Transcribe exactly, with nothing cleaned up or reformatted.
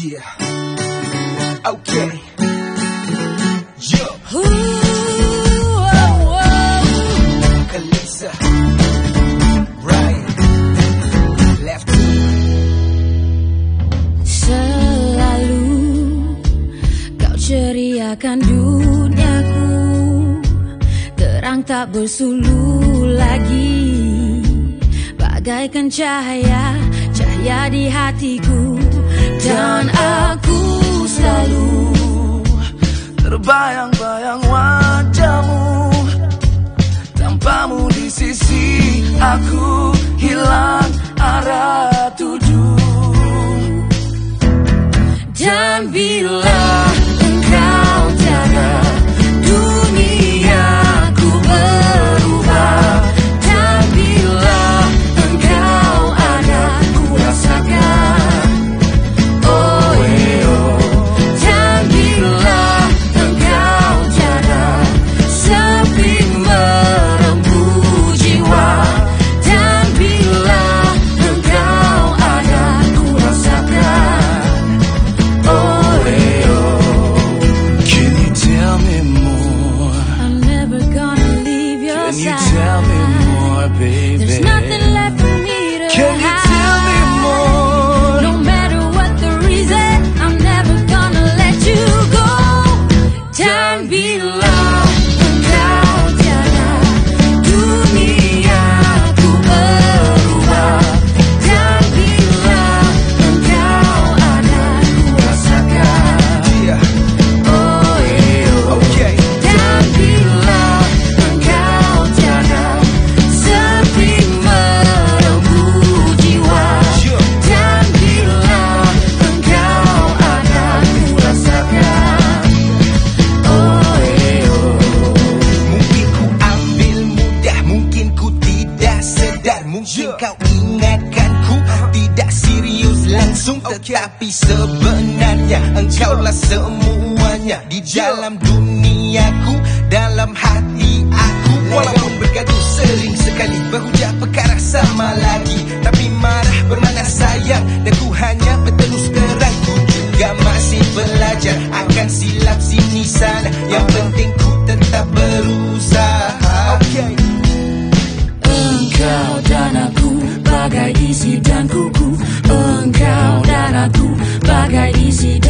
Yeah. Okay. Yo. Ooh, oh, oh. Kalisa. Right. Left. Selalu kau ceriakan duniaku, terang tak bersulu lagi, bagaikan cahaya, cahaya di hatiku. Dan aku selalu terbayang-bayang wajahmu, tanpamu di sisi aku hilang arah tuju. Dan bila engkau tiada, duniaku berubah. Dan bila engkau ada, ku rasakan oh eh, dan bila engkau tiada, sepi merembuh jiwa. Dan bila engkau ada, ku rasakan oh eh, Can you tell me more? I'm never gonna leave your Can you side. tell me more, baby? There's nothing left for me to Can you hide. tell me more? No matter what the reason, I'm never gonna let you go. Dan bila engkau tiada, duniaku berubah. Dan bila engkau ada, ku rasakan Yeah. oh eh, Okay. dan bila engkau tiada, sepi merembuh jiwa. Yo. Dan bila engkau ada, ku rasakan oh eh, Mungkin ku ambil mudah, mungkin ku tidak sedar. Mungkin kau ingatkanku tidak serius langsung, tetapi sebenarnya engkaulah semuanya di dalam duniaku, dalam hati aku. Walaupun bergaduh sering sekali, berhujah perkara sama lagi, tapi marah bermakna sayang, dan ku hanya berterus terang. Ku juga masih belajar akan silap sini sana, yang penting ku tetap berusaha. Okay. engkau dan aku bagai isi dan kuku. Engkau dan aku bagai isi